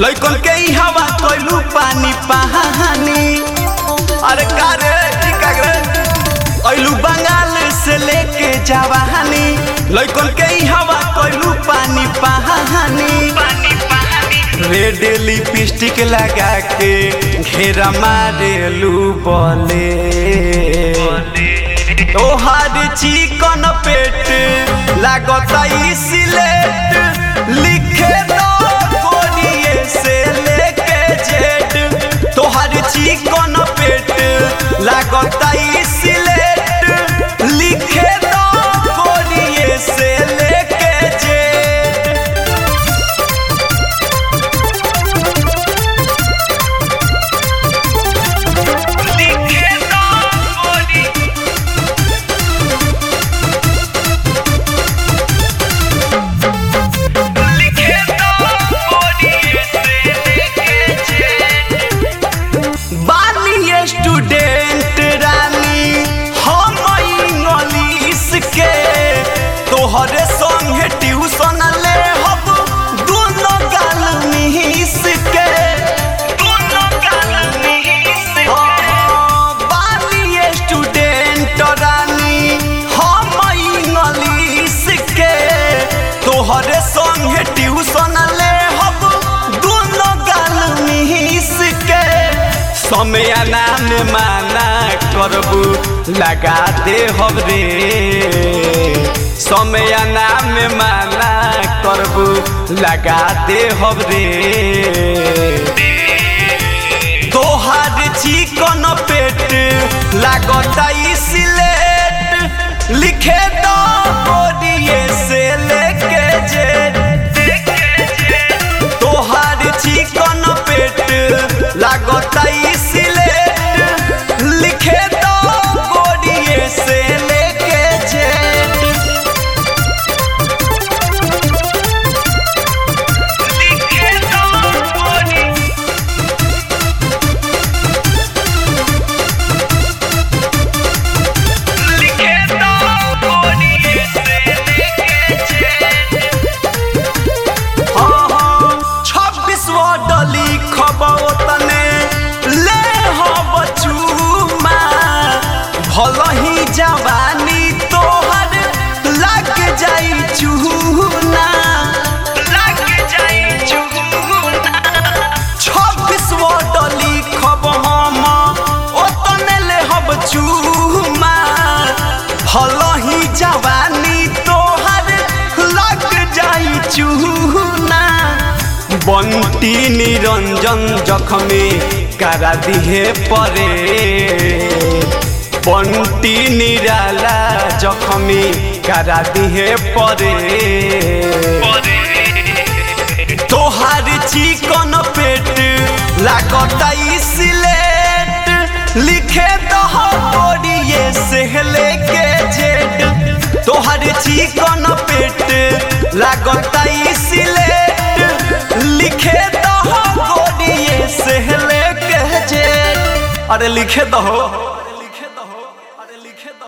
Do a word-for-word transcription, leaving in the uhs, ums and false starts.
लइकन के ई हवा कोइलू पानी पानी। अरे का रे की का रे ओइलू बंगाल से लेके जवानी, लइकन के ई हवा कोइलू पानी पानी। रेड लिपस्टिक लगा के घेरा मारेलू बोले, तोहार चिकन पेट लागता सिलेट, लिखे दो कोरिए से लेके जेड। तोहार चिकन पेट लागता सिलेट, लिखे दो कोरिए से लेके जेड। लिखे दो कोरी स्टूडेंट रानी हम इंग्लिश के, तोहरे संगे ट्यूशन ले हम दोनों गाल मिस के, दोनों गाल मिस के। बानी स्टूडेंट रानी हम इंग्लिश के, तोहरे संगे ट्यूशन ले हम दोनों गाल मिस के। समय नाम माना करबू लगा दे हबरे, समय नाम माना करबू लगा दे हबरे। तोहार चिकन पेट लागता सिलेट, लिखे दो कोरिए से लेके जेड। तोहार चिकन पेट लागता सिलेट, लिखे दो कोरिए से लेके जेड। लिखे दो कोरी लिखे दो कोरिए से लेके जेड। हाँ हाँ छब्बीस वर्ड लिखबो तने ले हब चूमा, भल ही जवानी तोहर लग जाई चूना, लग जाई चूना। छब्बीस वर्ड लिखब हम ओतने ले हब चूमा, भल ही जवानी तोहर लग जाई चूना। बंटी निरंजन जख्मी करा दिहे परे, बंटी निराला जख्मी करा दिहे परे। तोहार चिकन पेट लागता सिलेट, लिखे दो कोरिए से लेके जेड। तोहार चिकन पेट लागता सिलेट, लिखे दो कोरिए से लेके जेड। अरे लिखे दो।